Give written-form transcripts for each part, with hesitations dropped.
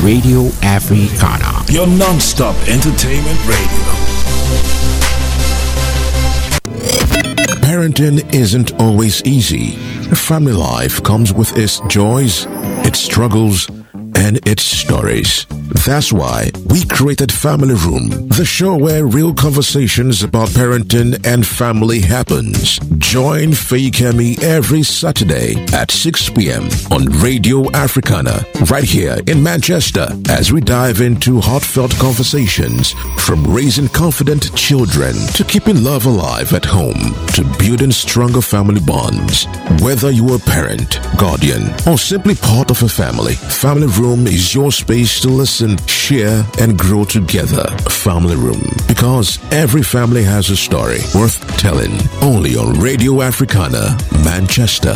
Radio Africana. Your non-stop entertainment radio. Parenting isn't always easy. Family life comes with its joys, its struggles, and its stories. That's why we created Family Room, the show where real conversations about parenting and family happens. Join Fayikemi every Saturday at 6 p.m. on Radio Africana, right here in Manchester, as we dive into heartfelt conversations from raising confident children to keeping love alive at home to building stronger family bonds. Whether you're a parent, guardian, or simply part of a family, Family Room is your space to listen, share, and grow together. Family Room, because every family has a story worth telling. Only on Radio Africana, Manchester.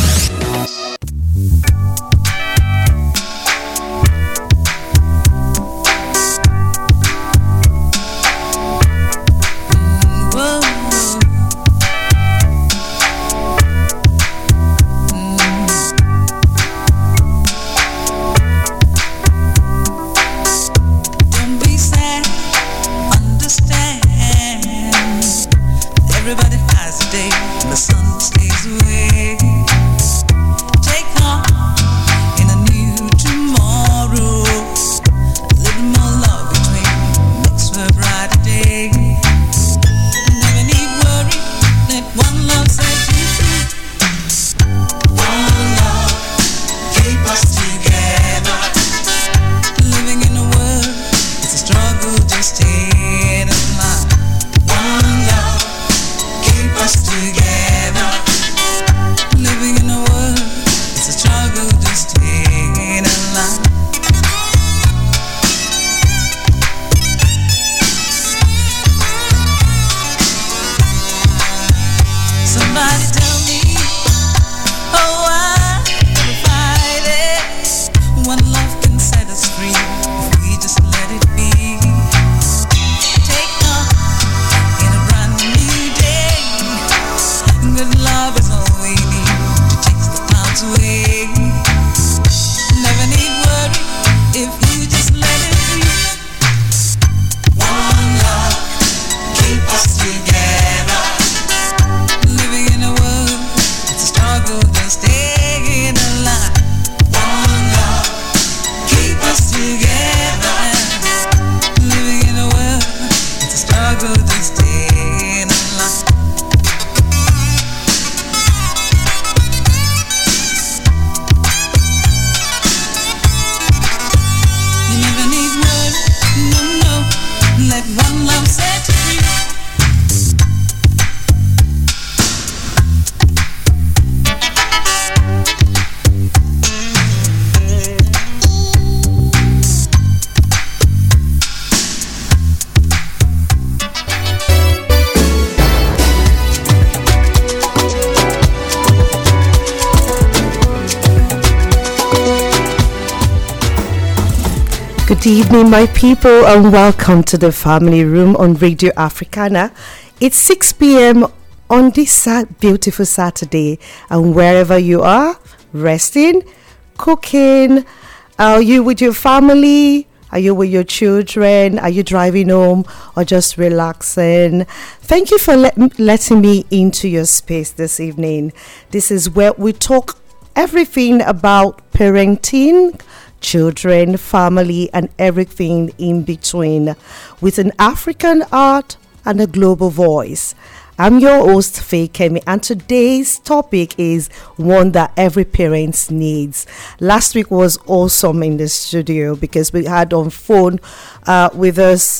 Good evening, my people, and welcome to the Family Room on Radio Africana. It's 6 p.m. on this beautiful Saturday, and wherever you are, resting, cooking, are you with your family? Are you with your children? Are you driving home or just relaxing? Thank you for letting me into your space this evening. This is where we talk everything about parenting, children, family, and everything in between, with an African art and a global voice. I'm your host, Fayikemi, and today's topic is one that every parent needs. Last week was awesome in the studio because we had on phone with us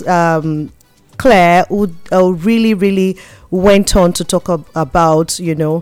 Claire, who really went on to talk about,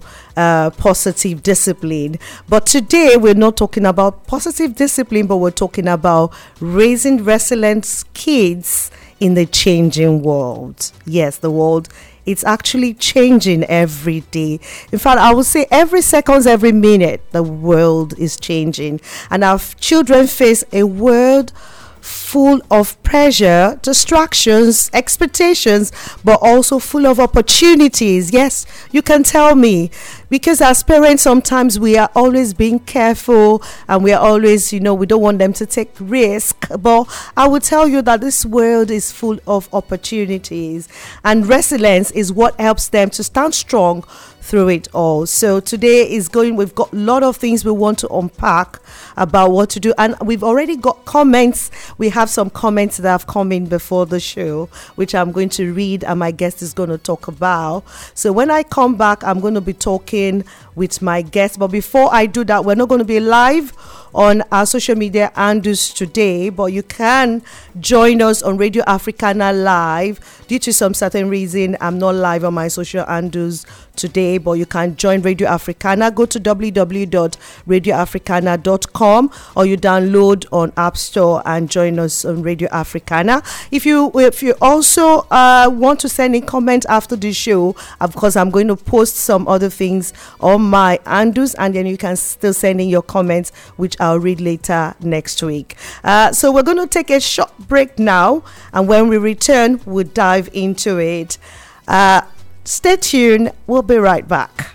positive discipline. But today we're not talking about positive discipline, but we're talking about raising resilient kids in the changing world. Yes, the world, it's actually changing every day. In fact, I would say every second, every minute, the world is changing. And our children face a world full of pressure, distractions, expectations, but also full of opportunities. Yes, you can tell me, because as parents sometimes we are always being careful and we are always, we don't want them to take risk. But I will tell you that this world is full of opportunities, and resilience is what helps them to stand strong through it all. So today we've got a lot of things we want to unpack about what to do, and we've already got comments. We have some comments that have come in before the show, which I'm going to read and my guest is going to talk about. So when I come back, I'm going to be talking with my guest. But before I do that, we're not going to be live on our social media handles today, but you can join us on Radio Africana Live. Due to some certain reason, I'm not live on my social handles today, but you can join Radio Africana. Go to www.radioafricana.com, or you download on App Store and join us on Radio Africana. If you also want to send in comment after the show, of course I'm going to post some other things on my handles, and then you can still send in your comments, which I'll read later next week. So we're going to take a short break now, and when we return, we'll dive into it. Stay tuned. We'll be right back.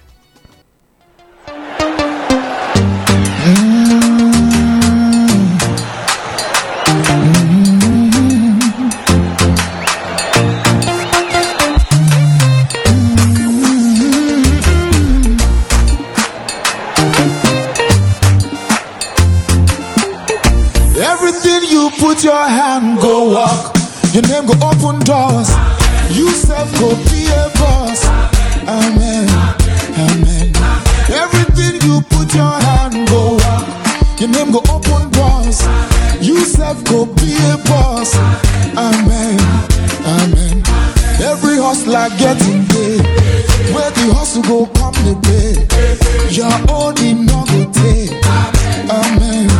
Everything you put your hand go walk. Your name go open doors. You self go be a boss. Amen, amen. Everything you put your hand go walk. Your name go open doors. You self go be a boss. Amen, amen. Every hustler getting paid. Where the hustle go come the pay. Your own in no go take. Amen.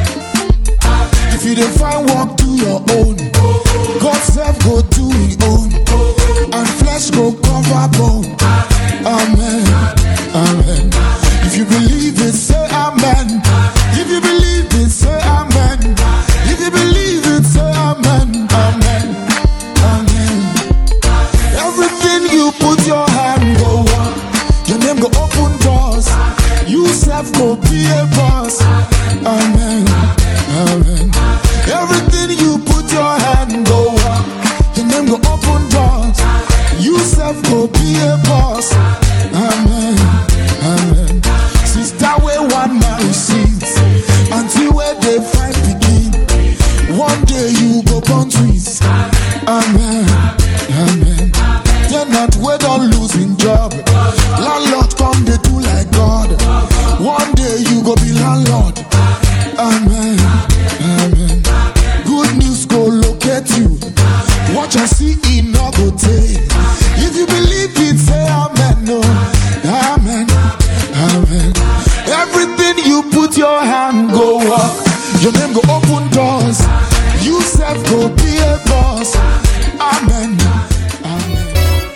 If you don't find work, do your own. God self go do his own, and flesh go cover bone. Amen, amen. If you believe it, say amen. If you believe it, say amen. If you believe it, say amen. Amen, amen. Everything you put your hand go on. Your name go open doors. You self go be a boss. Amen, amen. Everything you put your hand go on. Your name go open doors. You self go be a boss. Amen, amen. Sister where one man receives, until where they find begin. One day you go born twins. Amen, amen. They're not we don't losing job. Landlord come they do like God. One day you go be landlord. Amen, amen. Good news go locate you. Watch and see it no go take. If you believe it, say amen. No, amen, amen. Everything you put your hand go up. Your name go open doors. You self go be a boss. Amen, amen.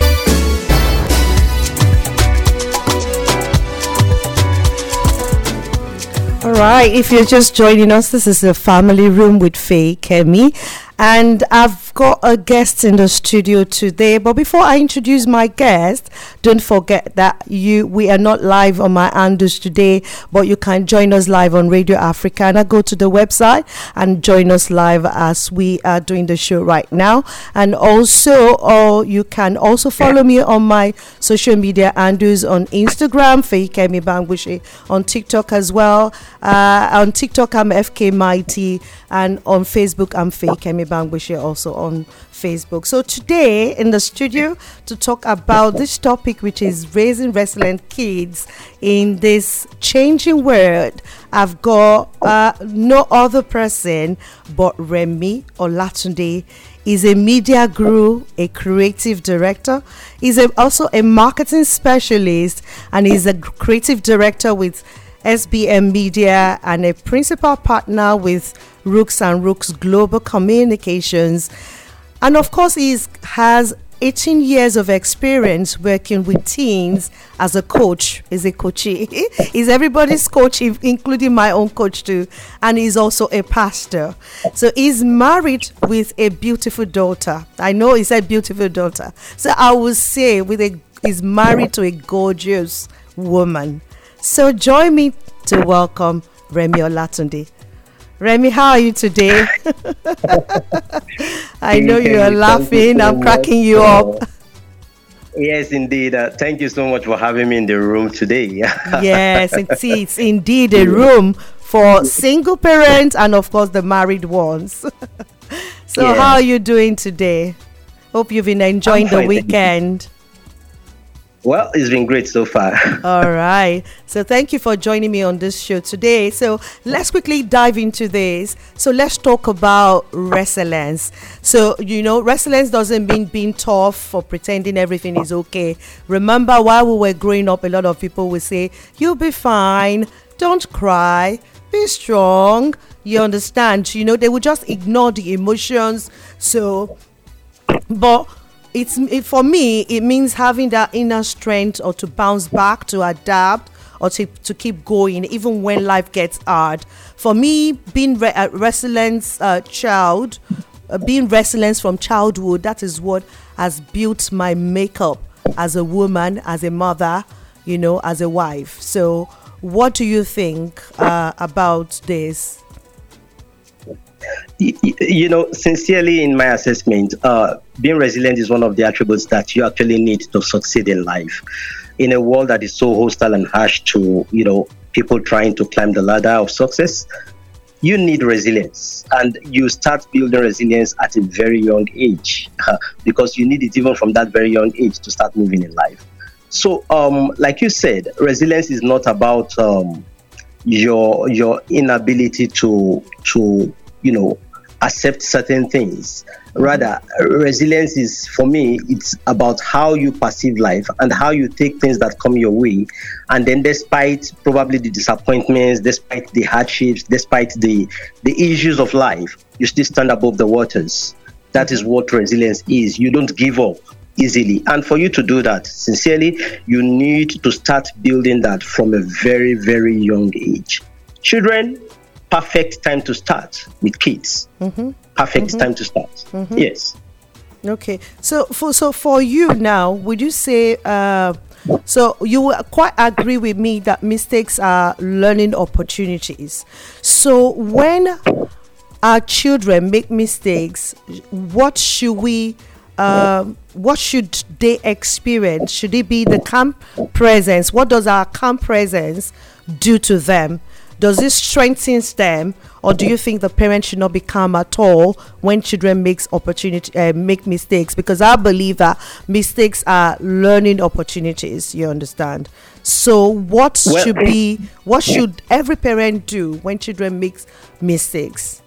All right, if you're just joining us, this is the Family Room with Faye Kemi, and I've got a guest in the studio today. But before I introduce my guest, don't forget that we are not live on my handles today, but you can join us live on Radio Africana. Go to the website and join us live as we are doing the show right now. And also, you can also follow me on my social media handles on Instagram, Faye Kemi Bangbushi, on TikTok as well. On TikTok, I'm FK Mighty, and on Facebook, I'm Faye Kemi Bangbushi, also on Facebook. So today in the studio to talk about this topic, which is raising resilient kids in this changing world, I've got no other person but Remi Olatunde. He's a media guru, a creative director. He's also a marketing specialist, and he's a creative director with SBM Media and a principal partner with Rooks and Rooks Global Communications. And of course, he has 18 years of experience working with teens as a coach. He's a coachee. He's everybody's coach, including my own coach too. And he's also a pastor. So he's married with a beautiful daughter. I know he said beautiful daughter. So I would say he's married to a gorgeous woman. So join me to welcome Remi Olatunde. Remi, how are you today? I know you are laughing. I'm cracking you up. Yes, indeed. Thank you so much for having me in the room today. Yes, it's indeed a room for single parents and, of course, the married ones. So how are you doing today? Hope you've been enjoying the weekend. Well, it's been great so far. All right. So thank you for joining me on this show today. So let's quickly dive into this. So let's talk about resilience. So, resilience doesn't mean being tough or pretending everything is okay. Remember, while we were growing up, a lot of people would say, you'll be fine. Don't cry. Be strong. You understand? They would just ignore the emotions. But for me, it means having that inner strength or to bounce back, to adapt, or to keep going even when life gets hard. For me, being resilience being resilience from childhood, that is what has built my makeup as a woman, as a mother, as a wife. So what do you think about this? Sincerely, in my assessment, being resilient is one of the attributes that you actually need to succeed in life. In a world that is so hostile and harsh to, people trying to climb the ladder of success, you need resilience. And you start building resilience at a very young age because you need it even from that very young age to start moving in life. So, like you said, resilience is not about your inability to accept certain things. Rather, resilience is, for me, it's about how you perceive life and how you take things that come your way. And then despite probably the disappointments, despite the hardships, despite the issues of life, you still stand above the waters. That is what resilience is. You don't give up easily. And for you to do that, sincerely, you need to start building that from a very, very young age. Children, perfect time to start with kids. Perfect time to start. Yes. Okay. So for you now, would you say so you quite agree with me that mistakes are learning opportunities? So when our children make mistakes, what should they experience? Should it be the calm presence? What does our calm presence do to them? Does it strengthen them, or do you think the parents should not be calm at all when children make mistakes? Because I believe that mistakes are learning opportunities. You understand? So what should every parent do when children make mistakes?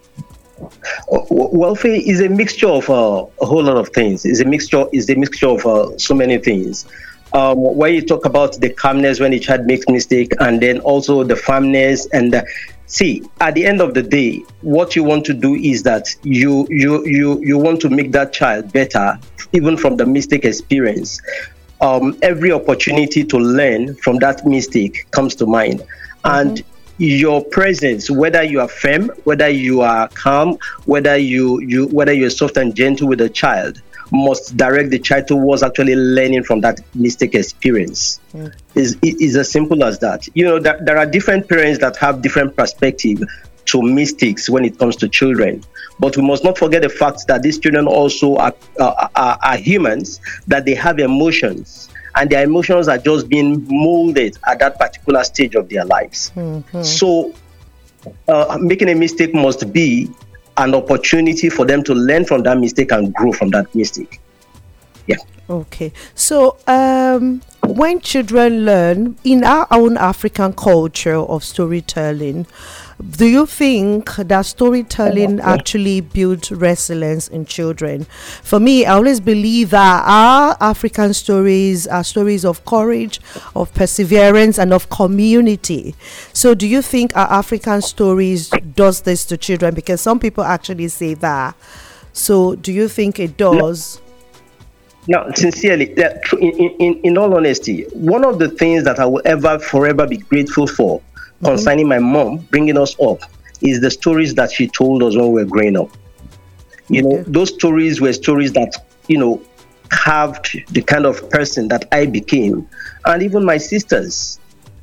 Welfare is a mixture of a whole lot of things. It's a mixture of so many things. Where you talk about the calmness when a child makes mistake, and then also the firmness, and see, at the end of the day, what you want to do is that you want to make that child better, even from the mistake experience. Every opportunity to learn from that mistake comes to mind, and your presence, whether you are firm, whether you are calm, whether you're soft and gentle with a child, must direct the child towards actually learning from that mistake experience. Is as simple as that. There are different parents that have different perspective to mistakes when it comes to children. But we must not forget the fact that these children also are humans, that they have emotions, and their emotions are just being molded at that particular stage of their lives. So making a mistake must be an opportunity for them to learn from that mistake and grow from that mistake. Yeah. Okay. So when children learn in our own African culture of storytelling, do you think that storytelling actually builds resilience in children? For me, I always believe that our African stories are stories of courage, of perseverance, and of community. So do you think our African stories does this to children? Because some people actually say that. So do you think it does? Now, sincerely, in all honesty, one of the things that I will forever be grateful for concerning my mom bringing us up is the stories that she told us when we were growing up. Those stories were stories that, carved the kind of person that I became, and even my sisters.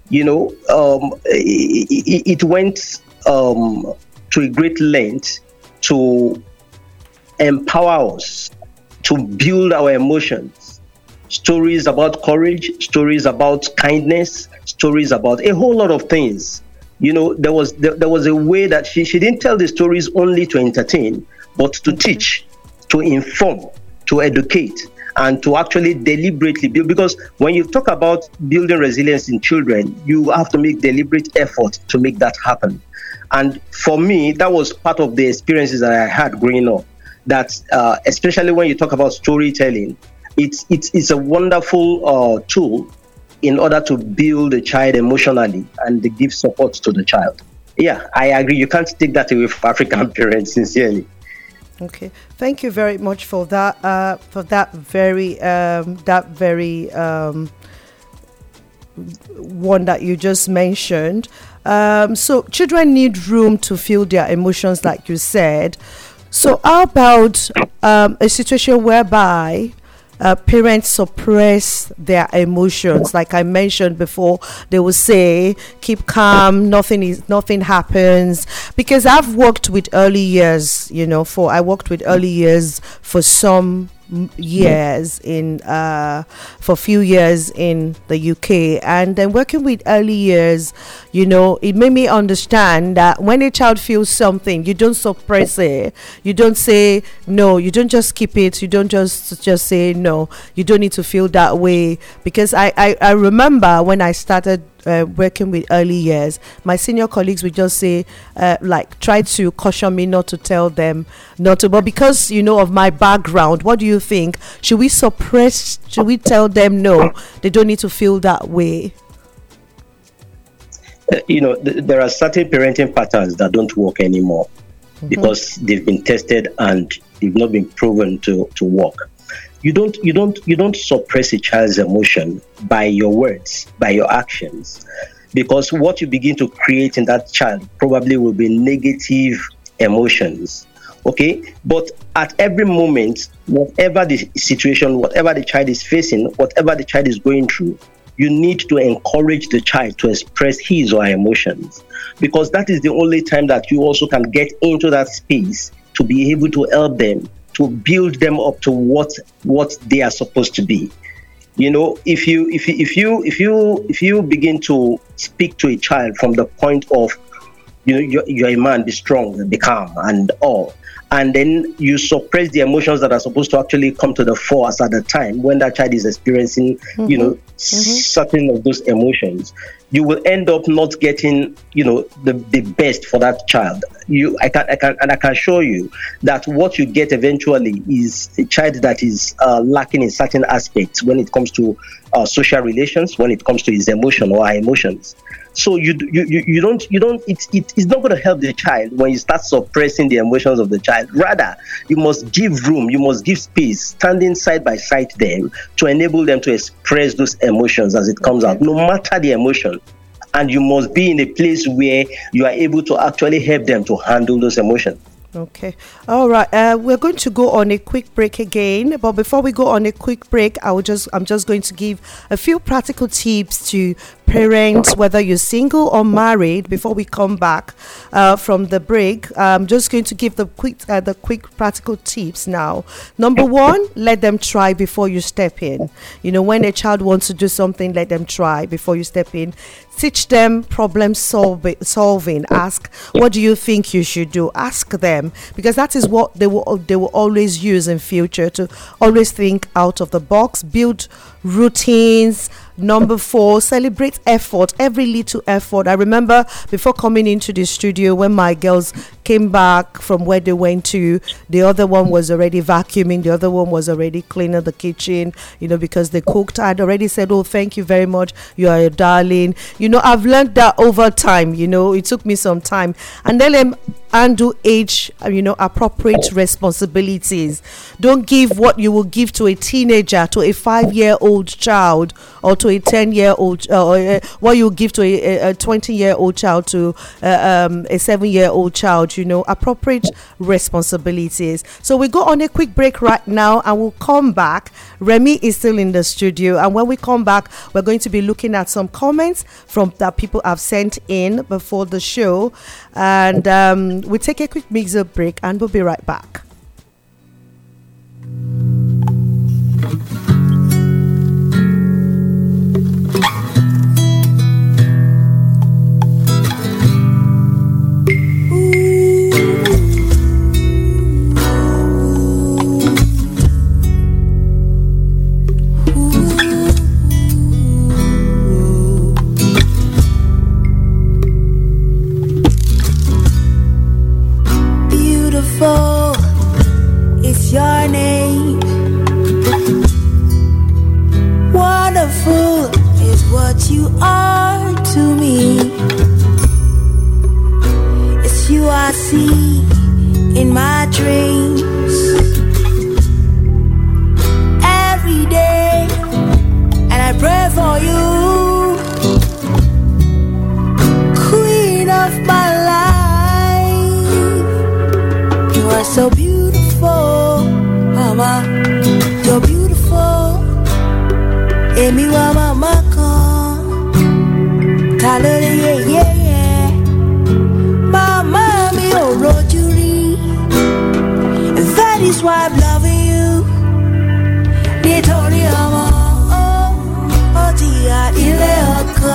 It went to a great length to empower us, to build our emotions. Stories about courage, stories about kindness, stories about a whole lot of things. There was a way that she didn't tell the stories only to entertain, but to teach, to inform, to educate, and to actually deliberately build. Because when you talk about building resilience in children, you have to make deliberate effort to make that happen. And for me, that was part of the experiences that I had growing up. That especially when you talk about storytelling, it's a wonderful tool in order to build a child emotionally and give support to the child. Yeah, I agree. You can't take that away from African parents, sincerely. Okay, thank you very much for that. For that very one that you just mentioned. So children need room to feel their emotions, like you said. So how about a situation whereby parents suppress their emotions? Like I mentioned before, they will say, keep calm, nothing happens. Because I've worked with early years, I worked with early years for some years for a few years in the UK, and then working with early years, it made me understand that when a child feels something, you don't suppress it, you don't say no, you don't just keep it, you don't just say no, you don't need to feel that way. Because I remember when I started working with early years, my senior colleagues would just say, try to caution me not to tell them not to. But because of my background, what do you think? Should we suppress? Should we tell them no? They don't need to feel that way. There are certain parenting patterns that don't work anymore because they've been tested and they've not been proven to work. You don't suppress a child's emotion by your words, by your actions, because what you begin to create in that child probably will be negative emotions. Okay, but at every moment, whatever the situation, whatever the child is facing, whatever the child is going through, you need to encourage the child to express his or her emotions, because that is the only time that you also can get into that space to be able to help them, to build them up to what they are supposed to be. If you begin to speak to a child from the point of, you're a man, be strong, be calm, and all, and then you suppress the emotions that are supposed to actually come to the fore at the time when that child is experiencing, certain of those emotions, you will end up not getting, the best for that child. I can assure you that what you get eventually is a child that is lacking in certain aspects when it comes to social relations, when it comes to his emotion or her emotions. So you don't it's not going to help the child when you start suppressing the emotions of the child. Rather, you must give room, you must give space, standing side by side them to enable them to express those emotions as it comes out, no matter the emotion. And you must be in a place where you are able to actually help them to handle those emotions. Okay. All right. We're going to go on a quick break again. But before we go on a quick break, I'm just going to give a few practical tips to parents, whether you're single or married. Before we come back from the break, I'm just going to give the quick practical tips now. Number one, let them try before you step in. When a child wants to do something, let them try before you step in. Teach them problem solving. Ask, what do you think you should do? Ask them, because that is what they will always use in future, to always think out of the box, build routines. Number 4, celebrate effort, every little effort. I remember before coming into the studio, when my girls came back from where they went to, the other one was already vacuuming, the other one was already cleaning the kitchen, because they cooked. I'd already said, oh, thank you very much, you are a darling. I've learned that over time. It took me some time. And then handle age, appropriate responsibilities. Don't give what you will give to a teenager, to a 5-year-old child, or to a 10-year-old, what you give to a 20-year-old child, to a 7-year-old child. appropriate responsibilities. So we go on a quick break right now and we'll come back. Remy is still in the studio, and when we come back, we're going to be looking at some comments from that people have sent in before the show, and we'll take a quick mixer break and we'll be right back. It's your name. Wonderful is what you are to me. It's you I see in my dreams every day, and I pray for you, Queen of my life. You are so beautiful, Mama. You're beautiful. Emi wa mama kan. Talere yeah. Mama mi o roju ri. That is why I'm loving you. Nítorí ọmọ ó ti yà ilé ọkọ.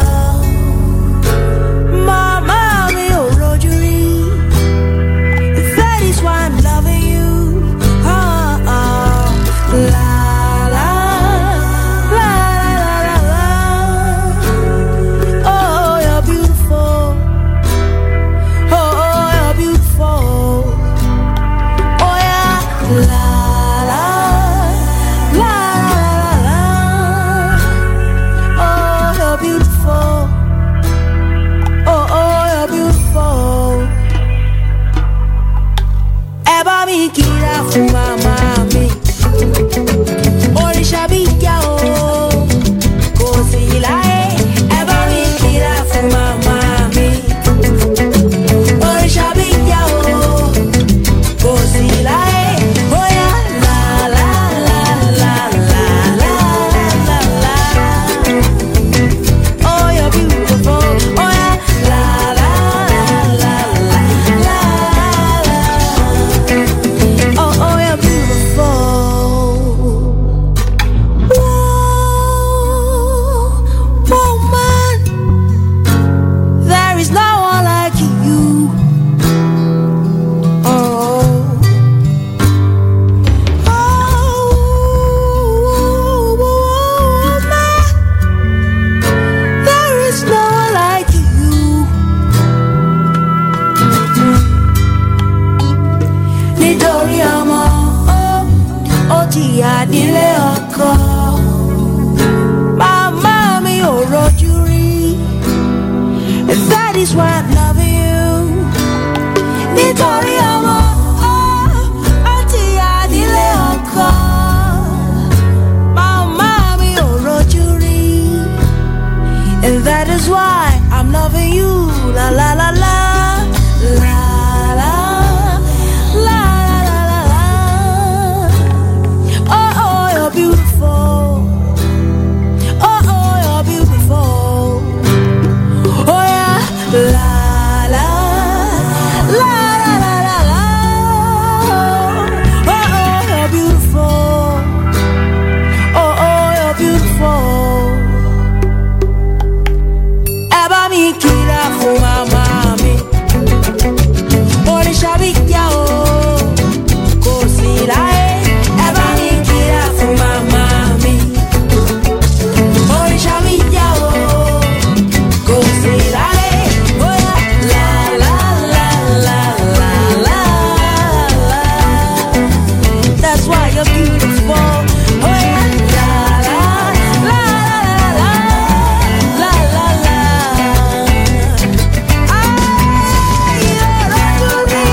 Mama mi o roju ri. That is why I'm loving you. La la la la la la. Oh, you're beautiful. Oh, you're beautiful. Oh yeah. La la la la la. Oh, you're beautiful. Oh, you're beautiful. Ẹ bá mi kíra fún màmá mi. Oríṣà bí ìyá o, kò sí láyé. Ẹ bá mi kíra fún màmá mi. Oríṣà bí ìyá o, kò sí láyé. Bóyá la la la la la la la la. Oh, you're beautiful. Oh yeah, la la la la la la. Oh, you're beautiful. Woman, there is no one like you. Woman, there is no one like you. Nítorí ọmọ ó ti yà nílé ọkọ. Màmá mi ò rojú rí. That is why I'm loving you. Nítorí ọmọ ó ti yà nílé ọkọ. Màmá mi ò rojú rí. And that is why I'm loving you. La la la la. La la la la la la. Oh, you're beautiful. Oh, you're beautiful. Oh yeah, la la la la la la la. Oh, you're beautiful. Oh, you're beautiful. Ẹ bá mi kíra fún màmá mi. Oríṣà bí ìyá o, kò sí láyé. Ẹ bá mi kíra fún màmá mi. Oríṣà bí ìyá o, kò sí láyé. Bóyá la la la la la la la. That's why you're beautiful. Oh yeah, la la la la la la la la. You're me,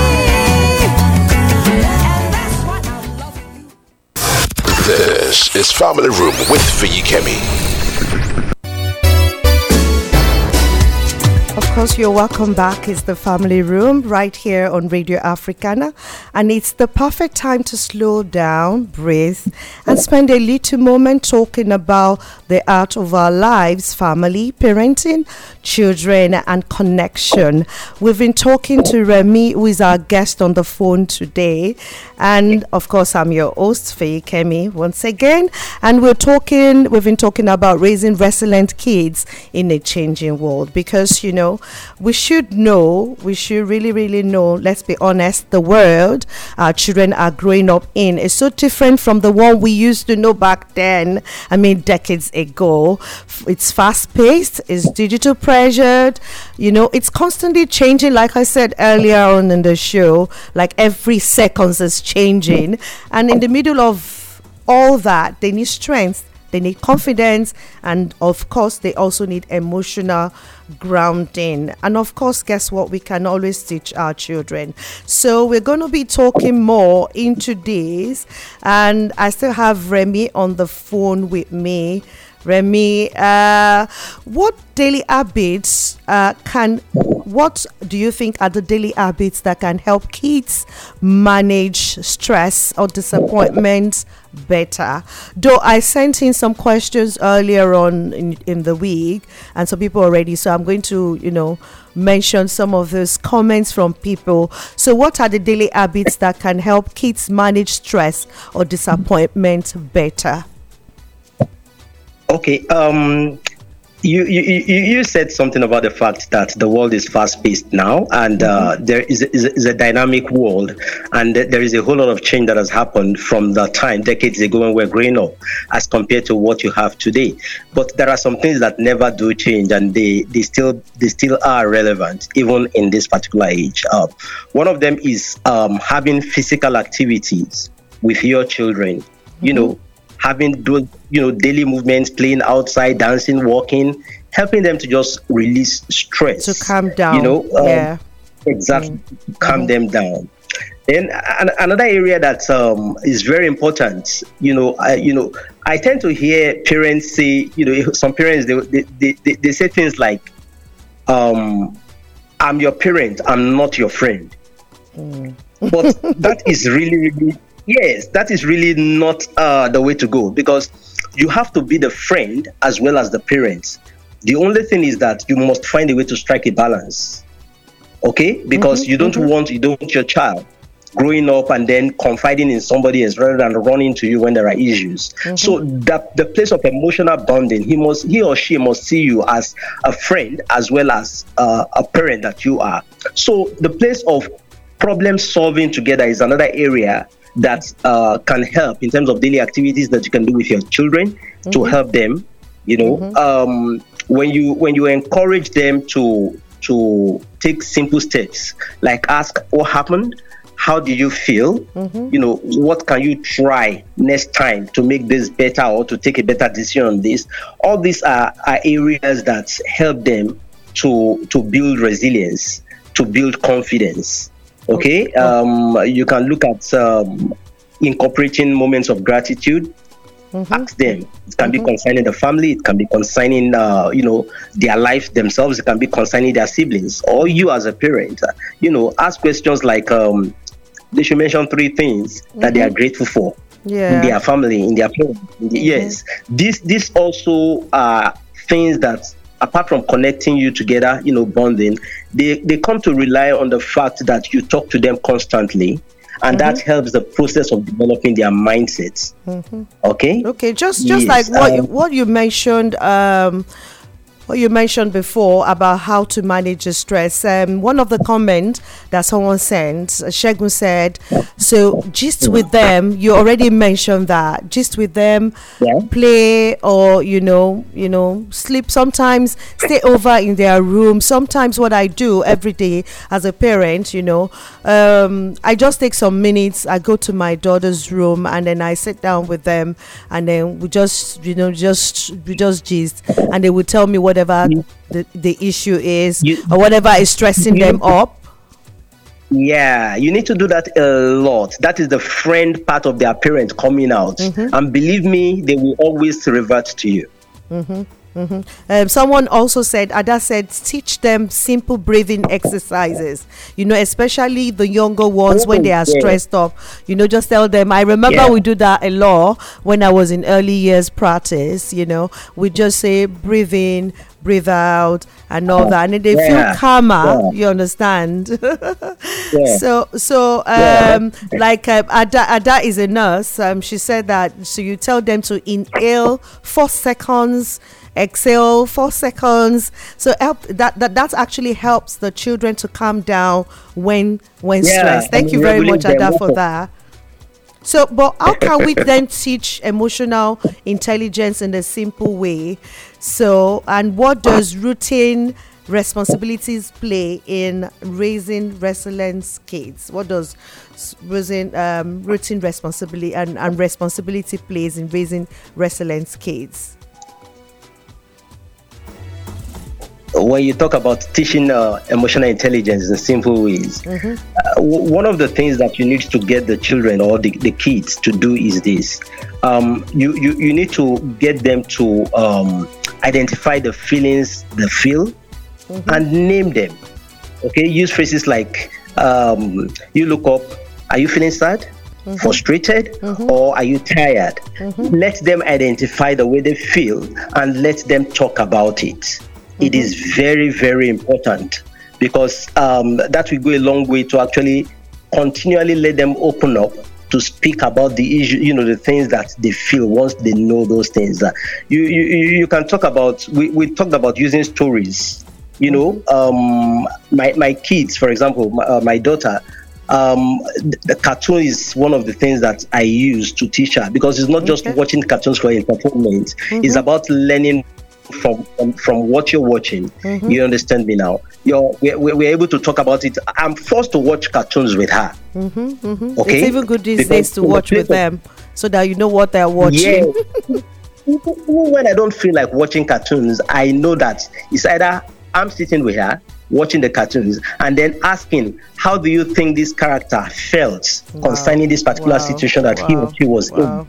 and that's why I'm loving you. This is Family Room with Fiyikemi. Of course, you're welcome back. It's the Family Room right here on Radio Africana, and it's the perfect time to slow down, breathe, and spend a little moment talking about the art of our lives, family, parenting, children, and connection. We've been talking to Remy, who is our guest on the phone today, and of course, I'm your host, Faye Kemi, once again, and we've been talking about raising resilient kids in a changing world, because we should really know, let's be honest, the world our children are growing up in is so different from the one we used to know back then, decades ago. It's fast-paced, it's digital pressured, it's constantly changing, like I said earlier on in the show, like every second is changing, and in the middle of all that, they need strength, they need confidence, and of course they also need emotional grounding. And of course, guess what, we can always teach our children. So we're going to be talking more into this, and I still have Remy on the phone with me. Remy, what daily habits what do you think are the daily habits that can help kids manage stress or disappointment better? Though I sent in some questions earlier on in the week, and some people already, so I'm going to mention some of those comments from people. So what are the daily habits that can help kids manage stress or disappointment better? Okay, you said something about the fact that the world is fast-paced now, and there is a dynamic world, and there is a whole lot of change that has happened from the time decades ago when we're growing up, as compared to what you have today. But there are some things that never do change, and they still are relevant even in this particular age. One of them is having physical activities with your children. Having those, daily movements, playing outside, dancing, walking, helping them to just release stress. To calm down. Exactly. Calm them down. Then another area that is very important, I tend to hear parents say, some parents, they say things like, I'm your parent, I'm not your friend. But that is really yes, that is really not the way to go, because you have to be the friend as well as the parent. The only thing is that you must find a way to strike a balance, okay? Because you don't want your child growing up and then confiding in somebody else rather than running to you when there are issues. So that the place of emotional bonding, he or she must see you as a friend as well as a parent that you are. So the place of problem solving together is another area that can help in terms of daily activities that you can do with your children to help them. When you encourage them to take simple steps, like ask what happened, how do you feel, what can you try next time to make this better or to take a better decision on this. All these are areas that help them to build resilience, to build confidence. Okay, you can look at incorporating moments of gratitude. Ask them. It can be concerning the family. It can be concerning, their life themselves. It can be concerning their siblings or you as a parent. Ask questions like, they should mention 3 things that they are grateful for in their family, in their home. Yes, this also are things that, apart from connecting you together, bonding, they come to rely on the fact that you talk to them constantly, and that helps the process of developing their mindsets. Okay, just like what you mentioned, what you mentioned before about how to manage the stress. One of the comments that someone sent, Shegun said, so gist with them, you already mentioned that, gist with them, play, or sleep, sometimes stay over in their room. Sometimes what I do every day as a parent, I just take some minutes, I go to my daughter's room, and then I sit down with them, and then we just gist, and they will tell me whatever the issue is, or whatever is stressing them up. Yeah, you need to do that a lot. That is the friend part of their parent coming out. And believe me, they will always revert to you. Someone also said, Ada said, teach them simple breathing exercises, especially the younger ones when they are stressed up. Just tell them. I remember we do that a lot when I was in early years practice. We just say breathe in, breathe out, and all that, and then they feel calmer. You understand? So Ada is a nurse. She said that. So you tell them to inhale 4 seconds. Exhale 4 seconds. So that actually helps the children to calm down when stressed. Thank you very much, Ada, for that. So, but how can we then teach emotional intelligence in a simple way? So, and what does routine responsibilities play in raising resilient kids? What does routine responsibility and responsibility plays in raising resilient kids? When you talk about teaching emotional intelligence in simple ways, one of the things that you need to get the children or the kids to do is this. You need to get them to identify the feelings they feel and name them. Okay, use phrases like, you look up, are you feeling sad? Frustrated, or are you tired? Let them identify the way they feel and let them talk about it. It is very, very important because that will go a long way to actually continually let them open up to speak about the issue, the things that they feel once they know those things. You can talk about, we talked about using stories. My kids, for example, my daughter, the cartoon is one of the things that I use to teach her because it's not just watching cartoons for entertainment. It's about learning from what you're watching. You understand me now? We're able to talk about it. I'm forced to watch cartoons with her. Okay, it's even good these days to watch with them so that you know what they're watching. Even when I don't feel like watching cartoons, I know that it's either I'm sitting with her watching the cartoons and then asking, how do you think this character felt concerning this particular situation that he or she was in?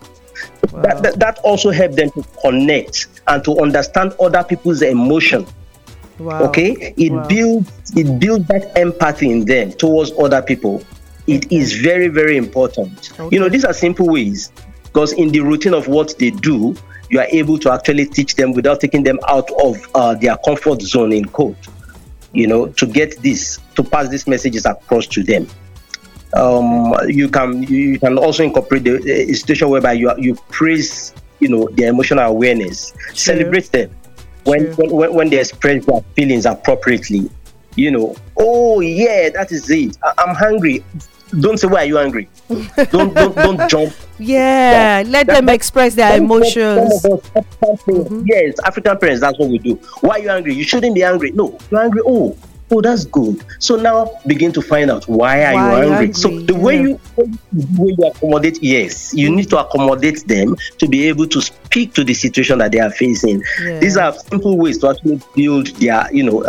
That also helped them to connect and to understand other people's emotion. Okay, it builds that empathy in them towards other people. It is very, very important. These are simple ways because in the routine of what they do, you are able to actually teach them without taking them out of their comfort zone in code. To get this, to pass these messages across to them. You can also incorporate a situation whereby you praise their emotional awareness. Celebrate them when they express their feelings appropriately. Oh yeah, that is it. I'm hungry. Don't say, why are you angry? Don't jump. Let them express their emotions. Yes, African parents, that's what we do. Why are you angry? You shouldn't be angry. No, you're angry. Oh, that's good. So now begin to find out why are you angry. So the way you accommodate, yes, you need to accommodate them to be able to speak to the situation that they are facing. These are simple ways to actually build their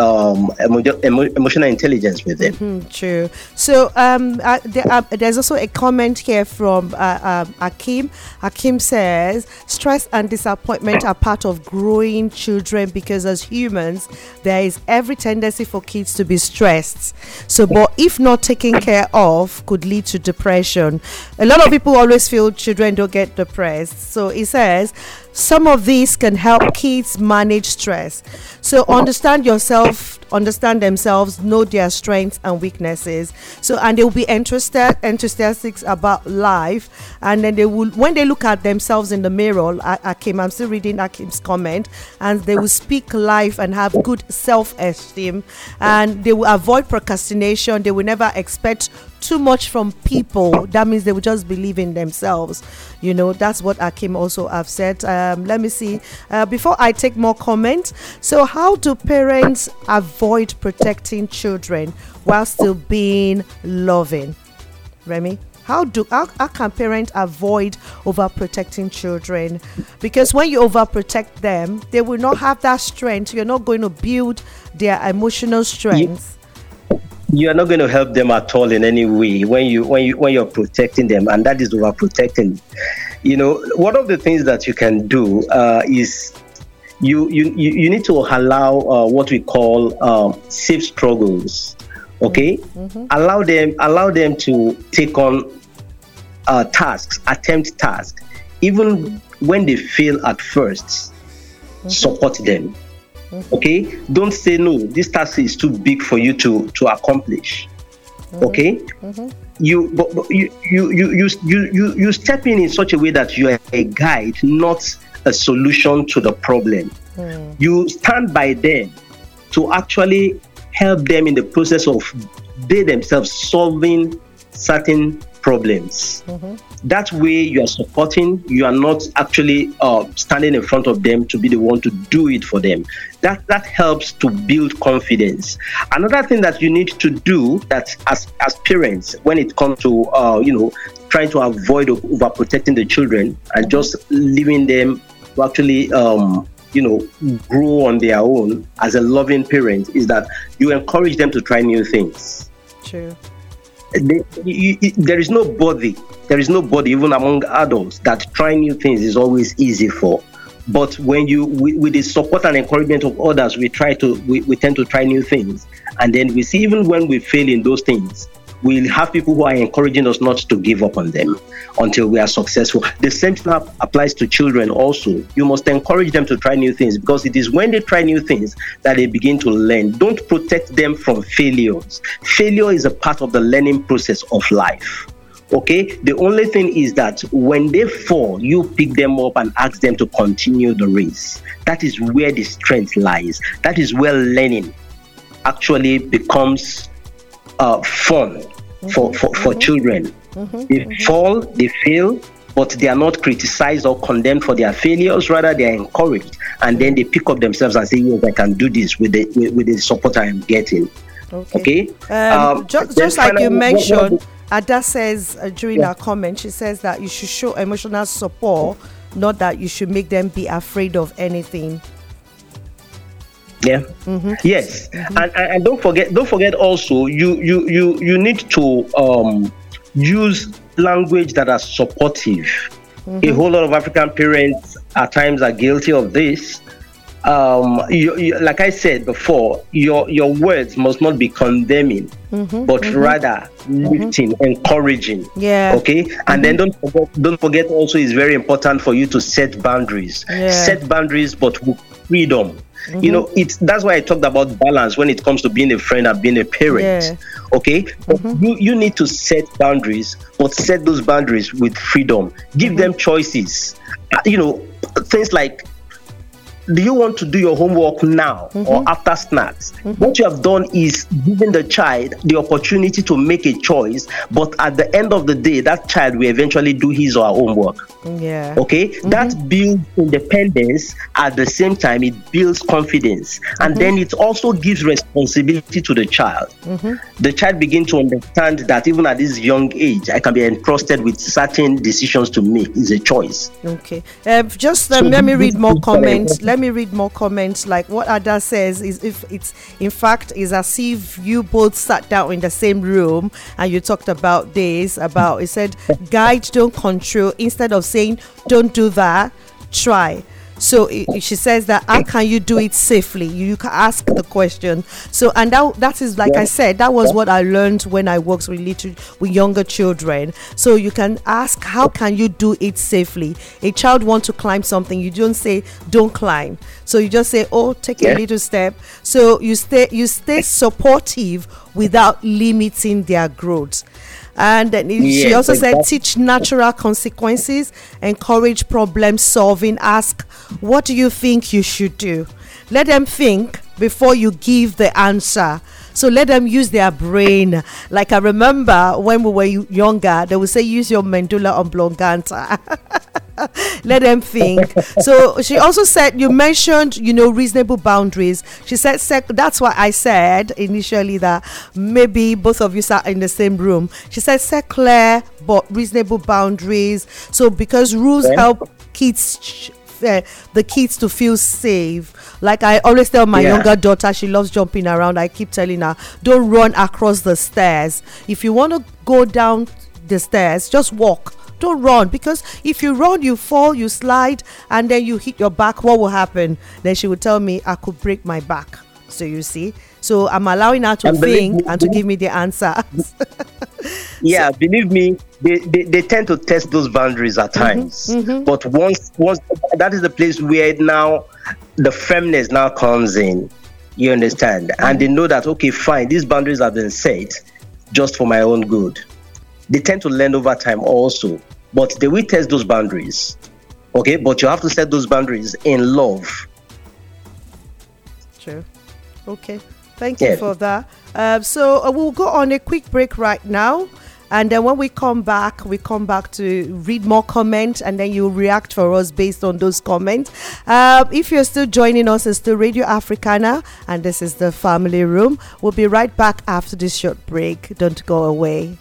emotional intelligence with them. True. So there's also a comment here from Hakim. Hakim says stress and disappointment are part of growing children because as humans there is every tendency for kids to be stressed. So but if not taken care of could lead to depression. A lot of people always feel children don't get depressed. So he says some of these can help kids manage stress. So understand yourself, understand themselves, know their strengths and weaknesses. So and they will be enthusiastic about life, and then they will, when they look at themselves in the mirror, I'm still reading Akim's comment, and they will speak life and have good self-esteem, and they will avoid procrastination. They will never expect too much from people. That means they will just believe in themselves. That's what Akim also have said. Let me see. Before I take more comments, so how do parents avoid protecting children while still being loving? Remy? How can parents avoid overprotecting children? Because when you overprotect them, they will not have that strength. You're not going to build their emotional strength. You are not going to help them at all in any way when you're protecting them, and that is overprotecting. One of the things that you can do is you need to allow what we call safe struggles. Okay, allow them to take on tasks, attempt tasks, even when they fail at first. Support them. Okay, don't say no. This task is too big for you to accomplish. Okay, you step in such a way that you are a guide, not a solution to the problem. You stand by them to actually help them in the process of they themselves solving certain problems. That way you are supporting, you are not actually standing in front of them to be the one to do it for them. That helps to build confidence. Another thing that you need to do, that as parents, when it comes to trying to avoid overprotecting the children and just leaving them to actually grow on their own as a loving parent, is that you encourage them to try new things. True. There is nobody even among adults that trying new things is always easy for. But when with the support and encouragement of others, we tend to try new things, and then we see even when we fail in those things, we'll have people who are encouraging us not to give up on them until we are successful. The same thing applies to children also. You must encourage them to try new things, because it is when they try new things that they begin to learn. Don't protect them from failures. Failure is a part of the learning process of life. Okay? The only thing is that when they fall, you pick them up and ask them to continue the race. That is where the strength lies. That is where learning actually becomes fun for children. They fall, they fail, but they are not criticized or condemned for their failures. Rather, they are encouraged, and then they pick up themselves and say, yes, I can do this with the support I am getting. Okay? Just like you mentioned, Ada says during her comment, she says that you should show emotional support, not that you should make them be afraid of anything. Yeah. Yes. And don't forget also, you need to use language that are supportive. A whole lot of African parents at times are guilty of this. Like I said before, your words must not be condemning, but rather lifting, encouraging. Yeah. Okay. And then don't forget also, it's very important for you to set boundaries. Yeah. Set boundaries, but with freedom. That's why I talked about balance when it comes to being a friend and being a parent. Yeah. Okay, you need to set boundaries, but set those boundaries with freedom. Give them choices. Things like, do you want to do your homework now or after snacks? What you have done is giving the child the opportunity to make a choice, but at the end of the day, that child will eventually do his or her homework. Yeah. Okay, that builds independence. At the same time, it builds confidence, and then it also gives responsibility to the child. The child begins to understand that even at this young age, I can be entrusted with certain decisions to make. It's a choice. Okay. Let me read more comments. Let me read more comments. Like what Ada says is, if it's in fact is as if you both sat down in the same room and you talked about this. It said, guide, don't control. Instead of saying don't do that, try. So she says that how can you do it safely? You can ask the question. So, and that is, like I said, that was what I learned when I worked with younger children. So you can ask, how can you do it safely? A child wants to climb something, you don't say don't climb. So you just say, oh, take a little step. So you stay supportive without limiting their growth. And then she also said, teach natural consequences, encourage problem solving, ask, what do you think you should do? Let them think before you give the answer. So let them use their brain. Like I remember when we were younger, they would say, use your medulla oblongata. Let them think. So she also said, you mentioned, reasonable boundaries. She said, that's why I said initially that maybe both of you sat in the same room. She said, set clear but reasonable boundaries. So because rules help the kids to feel safe. Like I always tell my younger daughter, she loves jumping around. I keep telling her, don't run across the stairs. If you want to go down the stairs, just walk. don't run, because if you run, you fall, you slide, and then you hit your back. What will happen? Then she would tell me I could break my back. So you see, so I'm allowing her to think and to give me the answer. Yeah, so, believe me, they tend to test those boundaries at times. But once that is the place where now the firmness now comes in. You understand? And they know that, okay, fine, these boundaries have been set just for my own good. They tend to learn over time also, but they will test those boundaries. Okay, but you have to set those boundaries in love. True. Okay, thank you for that. So we'll go on a quick break right now, and then when we come back to read more comments, and then you react for us based on those comments. If you're still joining us, it's still Radio Africana, and this is the Family Room. We'll be right back after this short break. Don't go away.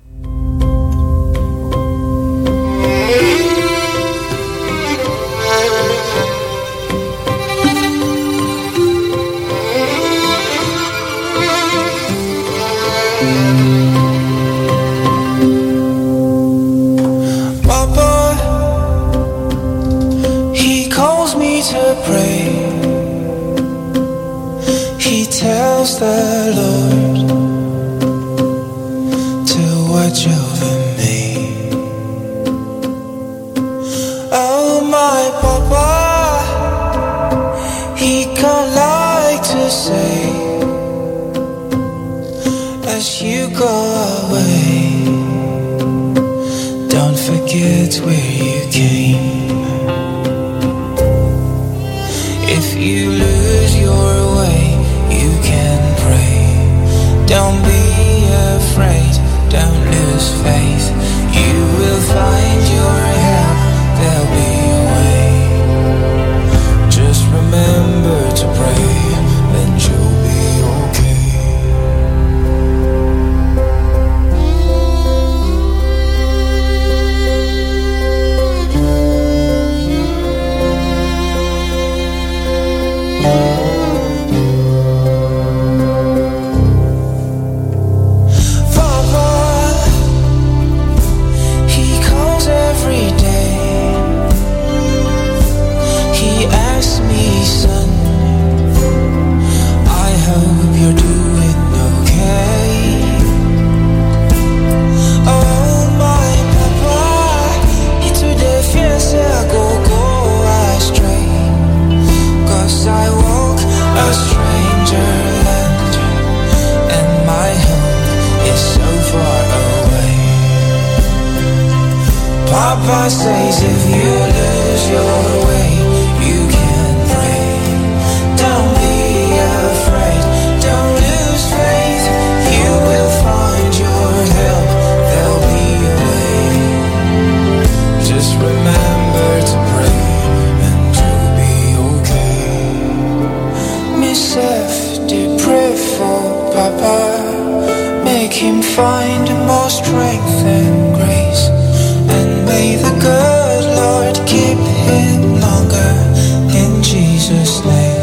To pray, he tells the Lord to watch over me. Oh, my Papa, he can't like to say, as you go away, don't forget where you came. If you lose your way, you can pray. Don't be afraid, don't lose faith. You will find your help, there'll be a way. Just remember to pray, and you'll be okay. Papa says if you lose your way, you can pray. Don't be afraid, don't lose faith. You will find your help, there'll be a way. Just remember to pray, and you'll be okay. Miss F, did pray for Papa. Make him find more strength and grace. May the good Lord keep him longer, in Jesus' name.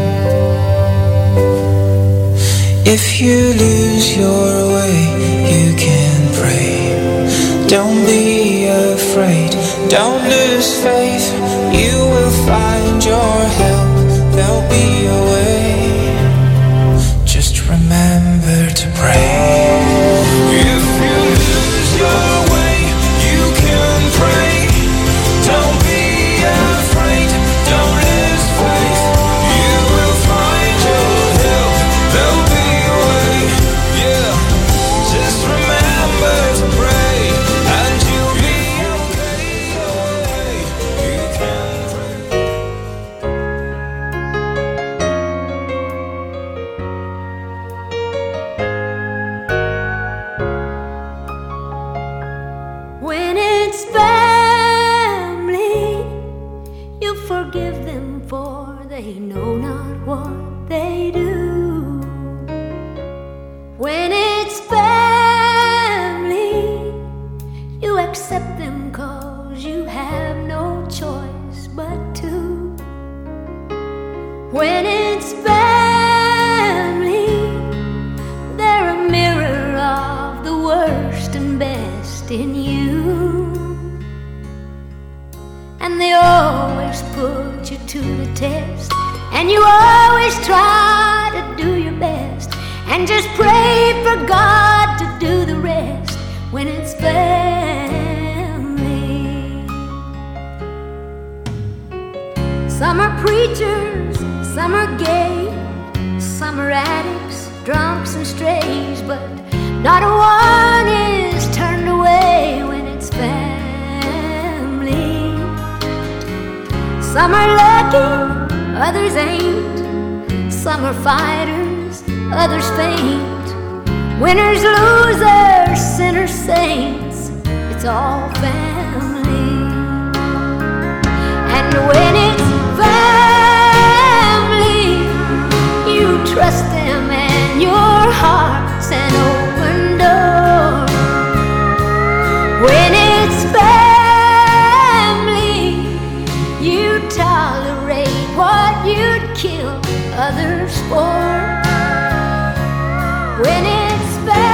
If you lose your way, you can pray. Don't be afraid, don't lose faith. You will find your help, there'll be a way. Just remember to pray. If you lose your way, pray. Don't be afraid, don't lose faith. You will find your help, there'll be a way. Yeah, just remember to pray, and you'll be okay. You can pray. When it's family, you forgive them, for they know not what they do. When it's family, you accept them, 'cause you have no choice but to. When it's family, they're a mirror of the worst and best in you. and you always try to do your best, and just pray for God to do the rest when it's family. Some are preachers, some are gay, some are addicts, drunks and strays, but not one is turned away when it's family. Some are lucky, others ain't. Some are fighters, others faint. Winners, losers, sinners, saints, it's all family. And when it's family, you trust them and your heart's an open door. When it's family, you tolerate what you'd kill others for. When it's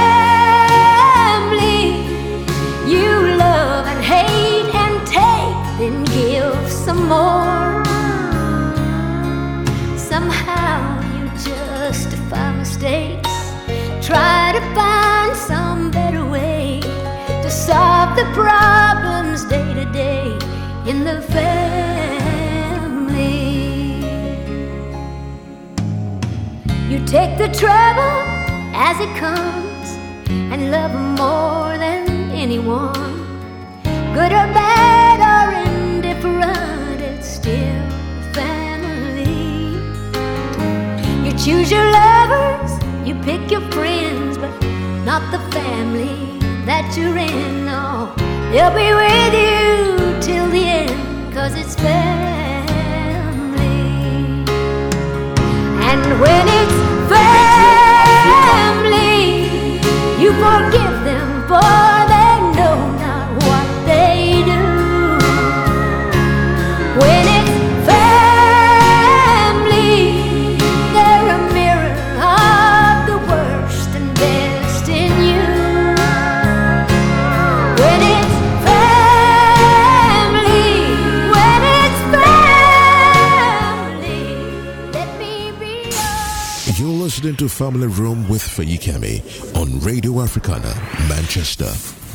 family, you love and hate and take, then give some more. Somehow you justify mistakes, try to find some better way to solve the problems day to day in the family. You take the trouble as it comes and love them more than anyone. Good or bad or indifferent, it's still family. You choose your lovers, you pick your friends, but not the family that you're in. No, they'll be with you till the end, 'cause it's family. And when it's family, you forgive them for they know not what they do. When it's family, they're a mirror of the worst and best in you. When it's family, let me be yours. You're listening to Family Room with Fayikemi on Radio Africana, Manchester.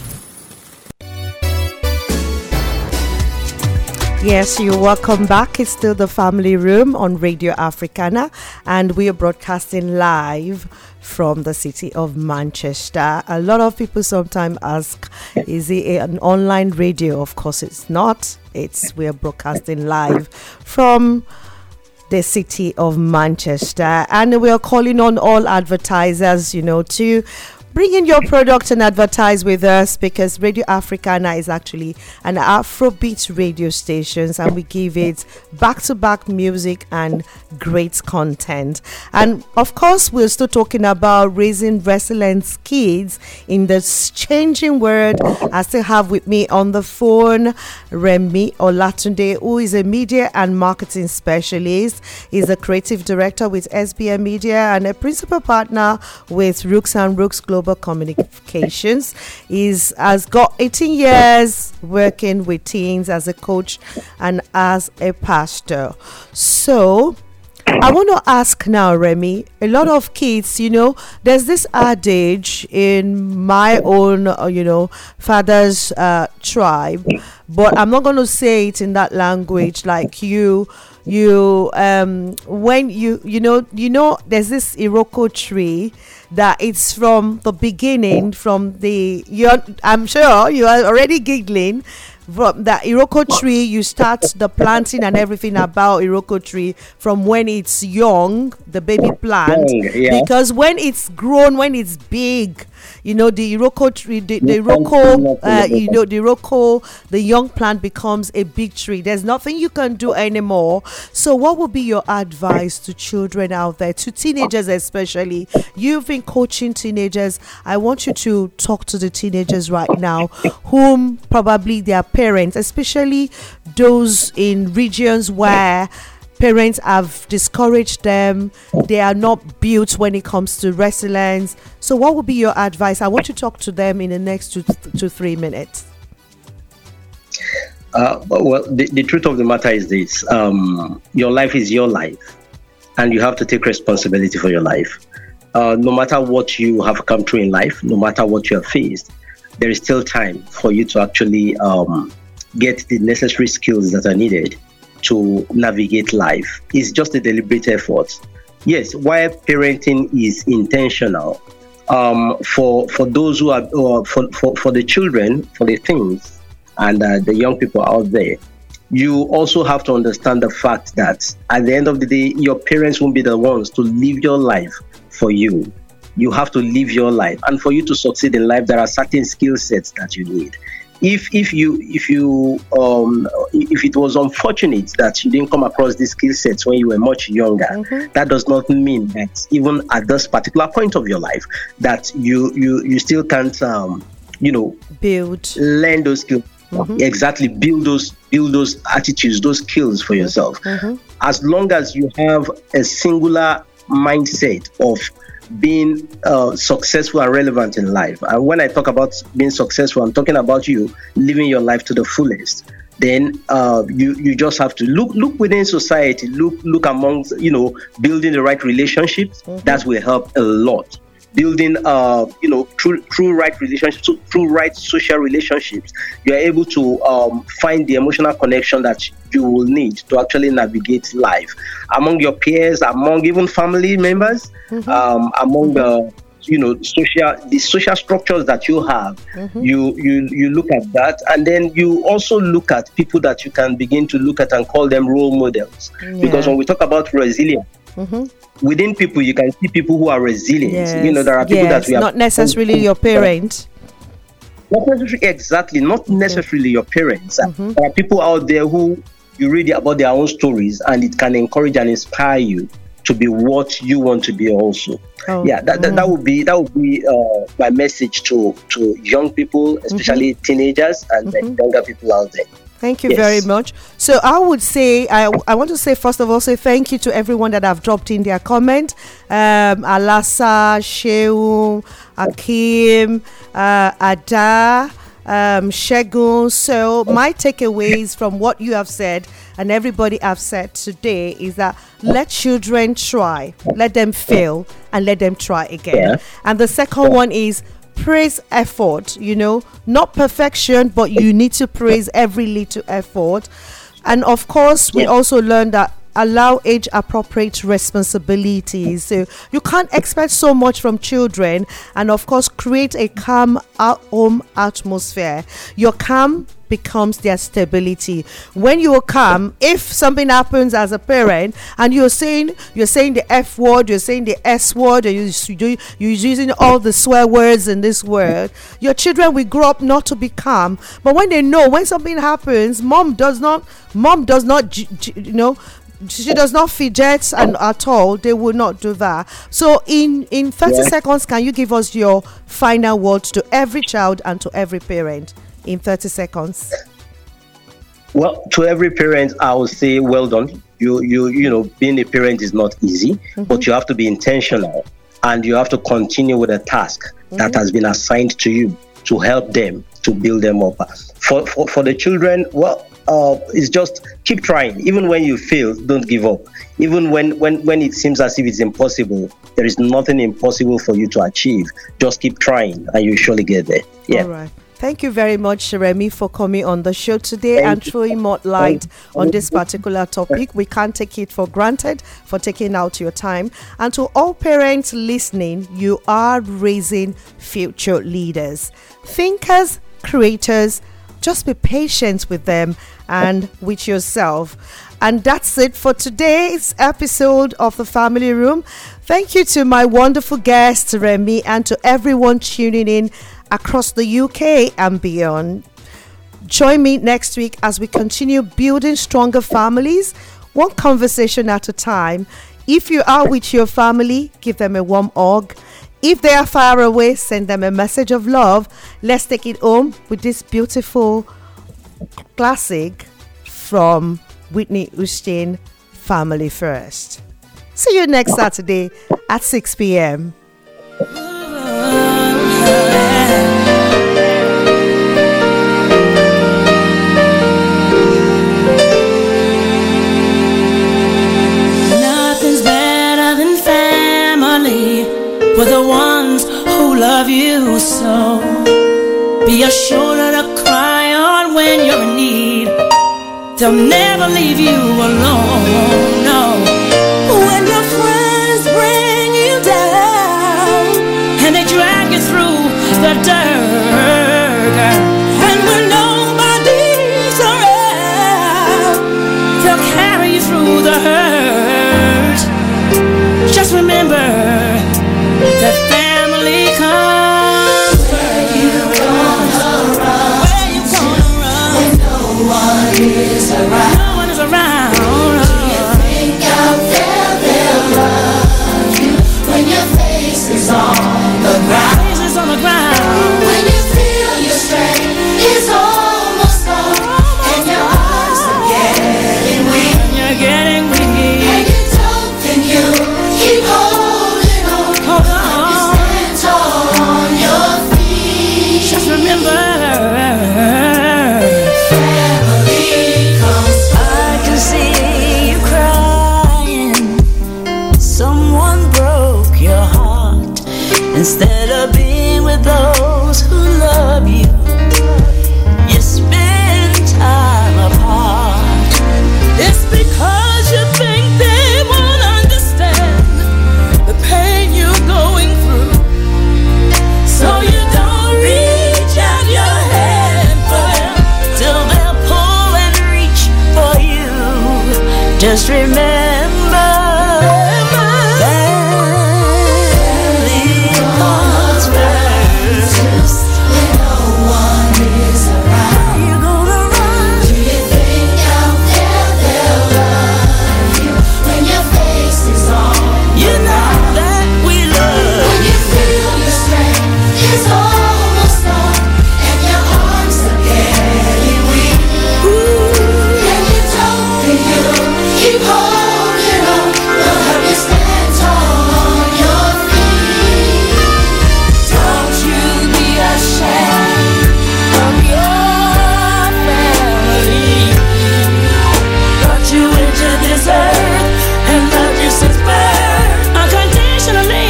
Yes, you're welcome back. It's still the Family Room on Radio Africana, and we are broadcasting live from the city of Manchester. A lot of people sometimes ask, is it an online radio? Of course it's not. We are broadcasting live from the city of Manchester, and we are calling on all advertisers, to bring in your product and advertise with us, because Radio Africana is actually an Afrobeat radio station, and we give it back-to-back music and great content. And of course, we're still talking about raising resilient kids in this changing world. I still have with me on the phone Remi Olatunde, who is a media and marketing specialist. He's a creative director with SBM Media and a principal partner with Rooks and Rooks Global Communications. Has got 18 years working with teens as a coach and as a pastor. So I want to ask now, Remi, a lot of kids, there's this adage in my own, father's tribe, but I'm not going to say it in that language like when there's this Iroko tree that it's from the beginning, I'm sure you are already giggling. From the Iroko tree, you start the planting and everything about Iroko tree from when it's young, the baby plant, because when it's grown, when it's big, the Iroko tree, the young plant becomes a big tree. There's nothing you can do anymore. So what would be your advice to children out there, to teenagers especially? You've been coaching teenagers. I want you to talk to the teenagers right now, whom probably their parents, especially those in regions where parents have discouraged them, they are not built when it comes to resilience. So what would be your advice? I want you to talk to them in the next 2 to 3 minutes. Well, the truth of the matter is this. Your life is your life. and you have to take responsibility for your life. No matter what you have come through in life, no matter what you have faced, there is still time for you to actually get the necessary skills that are needed to navigate life. It's just a deliberate effort. Yes, while parenting is intentional, for those who are for the children, for the teens, and the young people out there, you also have to understand the fact that at the end of the day, your parents won't be the ones to live your life for you. You have to live your life, and for you to succeed in life, there are certain skill sets that you need. If it was unfortunate that you didn't come across these skill sets when you were much younger, that does not mean that even at this particular point of your life that you still can't learn those skills. Exactly, build those attitudes, those skills for yourself. As long as you have a singular mindset of being successful and relevant in life. And when I talk about being successful, I'm talking about you living your life to the fullest. Then you just have to look within society, look amongst, building the right relationships. That will help a lot. Building through right relationships, through right social relationships, you are able to find the emotional connection that you will need to actually navigate life among your peers, among even family members, among the social structures that you have. You look at that, and then you also look at people that you can begin to look at and call them role models. Because when we talk about resilience, within people, you can see people who are resilient. There are people that we have not necessarily your parents. Not necessarily your parents. There are people out there who you read about their own stories, and it can encourage and inspire you to be what you want to be also. That would be my message to young people, especially teenagers and younger people out there. Thank you very much. So I would say, I want to say, first of all, say thank you to everyone that have dropped in their comment. Alasa, Shehu, Akim, Ada, Shegun. So my takeaways from what you have said and everybody have said today is that let children try, let them fail, and let them try again. And the second one is praise effort, not perfection, but you need to praise every little effort. And of course, we also learned that allow age appropriate responsibilities. So you can't expect so much from children, and of course create a calm home atmosphere. Your calm becomes their stability. When you are calm, if something happens as a parent and you're saying the F word, you're saying the S word, and you're using all the swear words in this word, your children will grow up not to be calm. But when they know when something happens, mom does not she does not fidget and at all, they will not do that. So in 30 seconds, can you give us your final words to every child and to every parent in 30 seconds? Well, to every parent, I will say, well done. You being a parent is not easy, but you have to be intentional, and you have to continue with a task that has been assigned to you to help them, to build them up. For the children, it's just keep trying. Even when you fail, don't give up. Even when it seems as if it's impossible, there is nothing impossible for you to achieve. Just keep trying, and you surely get there. All right. Thank you very much, Remy, for coming on the show today and throwing more light on this particular topic. We can't take it for granted for taking out your time. And to all parents listening, you are raising future leaders, thinkers, creators. Just be patient with them and with yourself. And that's it for today's episode of The Family Room. Thank you to my wonderful guest, Remy, and to everyone tuning in across the UK and beyond. Join me next week as we continue building stronger families, one conversation at a time. If you are with your family, give them a warm hug. If they are far away, send them a message of love. Let's take it home with this beautiful classic from Whitney Houston, Family First. See you next Saturday at 6 p.m. Nothing's better Be a shoulder to cry on when you're in need. They'll never leave you alone, no. When your friends bring you down and they drag you through the dirt, and when nobody's around, they'll carry you through the hurt. Just remember that family comes first. Where you gonna run? When no one is around. No one is around. Do you think out there they'll love you when your face is on the ground? Face is on the ground. When you feel your strength is almost gone and your arms are getting weak. And you're getting weak. And you don't think you keep holding on. Hold on. You stand tall on your feet. Just remember, family comes. I can see you crying. Someone broke your heart. Instead of being with those who love you, you spend time apart. It's because you think they won't understand the pain you're going through. So you don't reach out your hand for them till they'll pull and reach for you. Just remember, family comes first. When no one is around, you gonna run. Do you think out there they'll love you when your face is on? You know that we love. When you feel your strength is almost gone and your arms are getting weak. And you don't think you keep holding on. They'll help you stand tall on your feet. Don't you be ashamed of your family. Brought you into this earth and loved you since birth unconditionally.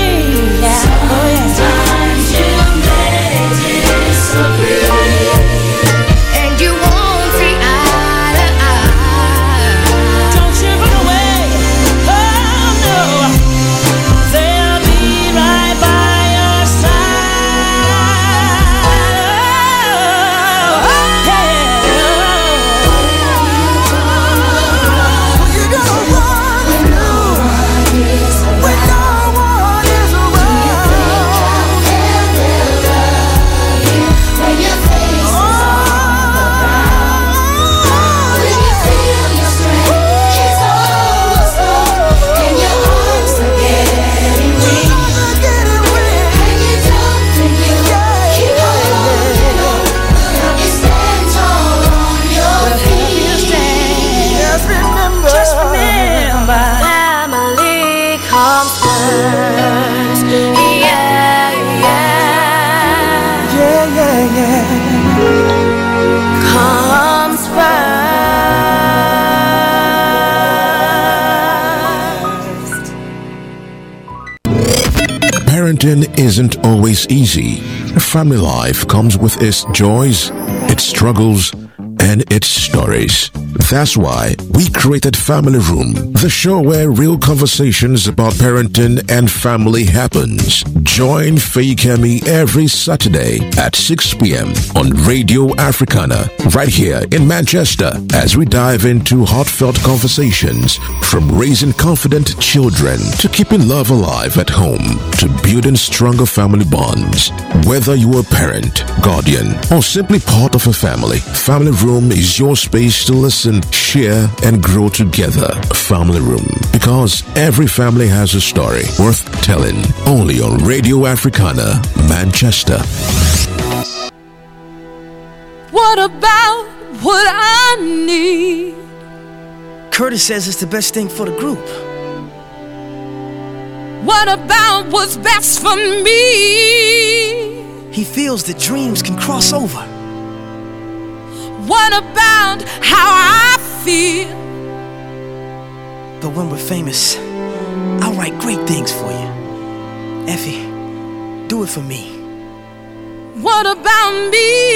Sometimes you may disagree and you won't see eye to eye. Don't you run away, oh no. They'll be right by your side. You don't run when no one is around. When no one is around. When your face is on the ground. When you feel your strength is almost gone and your arms are getting weak. And you don't think you keep holding on. They'll help you stand tall on your feet. Just remember, family comes first. Yeah. Comes first. Parenting isn't always easy. Family life comes with its joys, its struggles, and its stories. That's why we created Family Room, the show where real conversations about parenting and family happens. Join Fayikemi every Saturday at 6 p.m. on Radio Africana, right here in Manchester, as we dive into heartfelt conversations from raising confident children to keeping love alive at home to building stronger family bonds. Whether you're a parent, guardian, or simply part of a family, Family Room is your space to listen, share, and grow together. Family Room, because every family has a story worth telling. Only on Radio Africana, Manchester. What about what I need? Curtis says it's the best thing for the group. What about what's best for me? He feels that dreams can cross over. What about how I feel? But when we're famous, I'll write great things for you. Effie, do it for me. What about me?